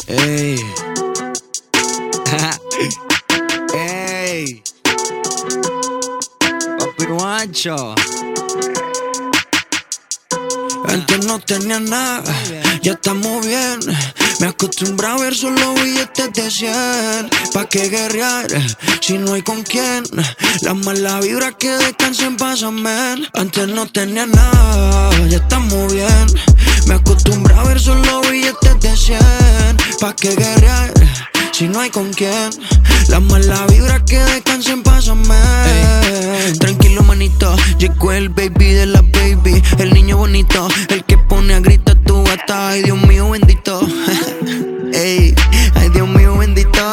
Ey. Ey. Papi Guancho. Antes no tenía nada, ya estamos bien. Me acostumbré a ver solo billetes de 100. ¿Pa' qué guerrear si no hay con quién? Las malas vibras que descansen pasan. Antes no tenía nada, ya estamos bien. Me acostumbré a ver solo billetes de 100. ¿Pa' qué guerrear si no hay con quién? Las malas vibras que descansen pasan. Tranquilo manito, llegó el baby de la baby, el niño bonito, el que pone a gritar tu gata. Ay Dios mío bendito. Ey, ay Dios mío bendito.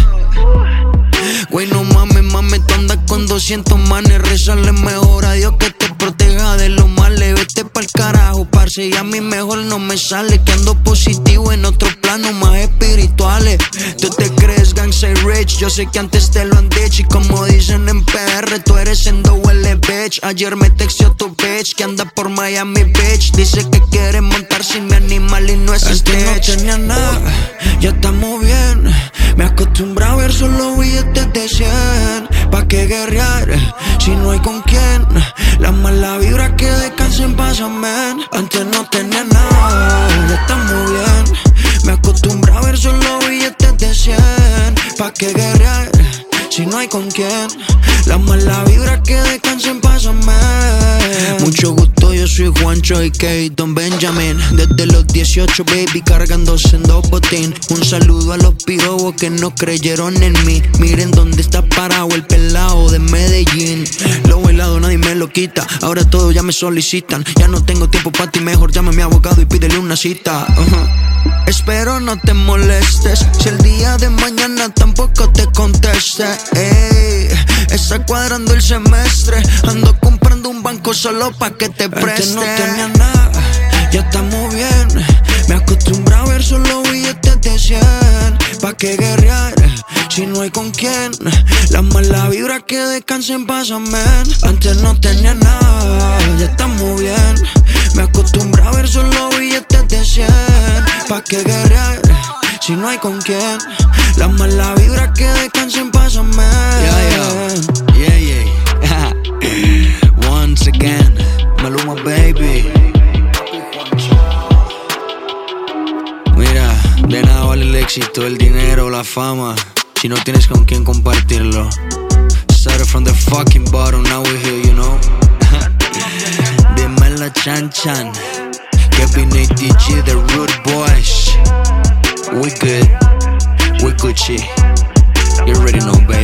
Güey no mames, tú andas con 200 manes. Rezarle mejor a Dios que te proteja de los males. Vete pa'l carajo, parce, y a mí mejor no me sale. Que ando positivo en otros planos más espirituales. Tú te crees gangsta y rich, yo sé que antes te lo han dicho. Y como dicen en PR, tú eres NWL bitch. Ayer me texteó tu bitch que anda por Miami Beach. Dice que quiere montar sin mi animal y no es Stitch. Antes no tenía nada, ya estamos bien. Me acostumbré a ver solo billetes de 100. ¿Pa' qué guerrear si no hay con quién? Las malas vibras que descansen pasan. Antes no tenía nada, ya estamos bien. Me acostumbré a ver solo billetes de 100. ¿Pa' qué guerrear si no hay con quién? Las malas vibras que descansen pasan. Mucho gusto, yo soy Juancho y Kate Don Benjamin. Desde los 18, baby, cargándose en dos botín. Un saludo a los pirobos que no creyeron en mí. Miren dónde está parado el pelado de Medellín. Lo bailado nadie me lo quita, ahora todos ya me solicitan. Ya no tengo tiempo para ti, mejor llame a mi abogado y pídele una cita. Espero no te molestes si el día de mañana tampoco te conteste. Ey, está cuadrando el semestre, ando comprando un banco solo pa' que te preste. Antes no tenía nada, ya estamos bien. Me acostumbré a ver solo billetes de 100. ¿Pa' qué guerrear si no hay con quién? Las malas vibras que descansen pasan. Antes no tenía nada, ya estamos bien. Me acostumbré a ver solo billetes de 100. ¿Pa' qué guerrear si no hay con quién? Las malas vibras que descansen pasan. Yeah. Once again, Maluma baby. Mira, de nada vale el éxito, el dinero, la fama, si no tienes con quién compartirlo. Started from the fucking bottom, now we're here, you know. Dime la Chan Chan, Kevin ATG, the Rude Boys. We good, we Gucci. You already know, baby.